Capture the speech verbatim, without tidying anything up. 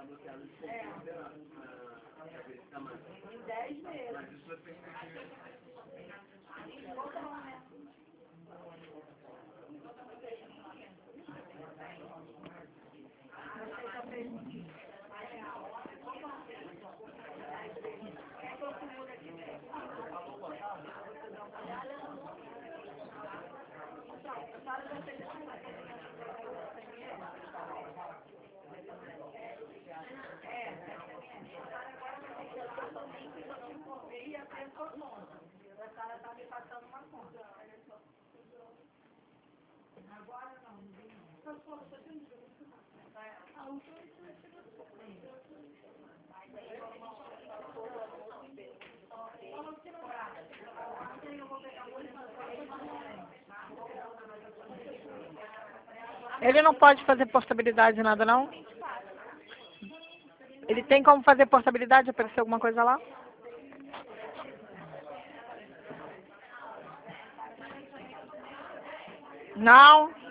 Em dez meses. A cara tá me passando uma conta. Agora não, não vem não. Eu só tô tentando. Ah, o que eu Ele não pode fazer portabilidade nada, não? Ele tem como fazer portabilidade? Apareceu alguma coisa lá? Não.